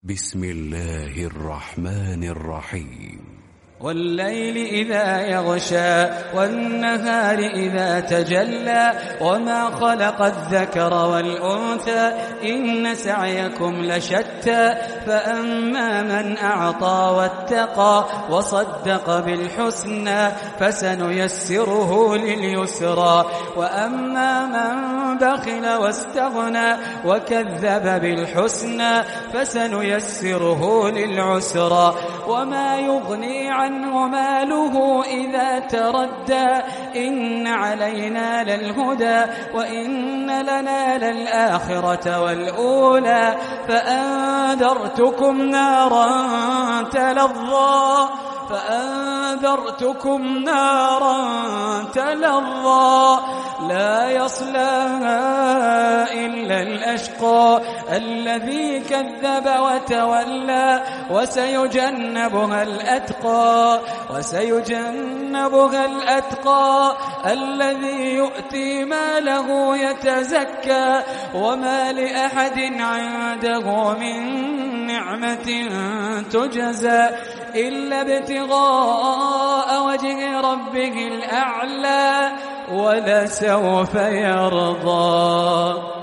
بسم الله الرحمن الرحيم والليل إذا يغشى والنهار إذا تجلى وما خلق الذكر والأنثى إن سعيكم لشتى فأما من أعطى واتقى وصدق بالحسنى فسنيسره لليسرى وأما من بخل واستغنى وكذب بالحسنى فسنيسره للعسرى وما يغني عنه ماله إذا تردى إن علينا للهدى وإن لنا للآخرة والأولى فأنذرتكم نارا تلظى لا يصلاها إلا الأشقى الذي كذب وتولى وسيجنبها الأتقى الذي يؤتي ماله يتزكى وما لأحد عنده من نعمة تجزى إلا ابتغاء وجه ربه الأعلى ولسوف يرضى.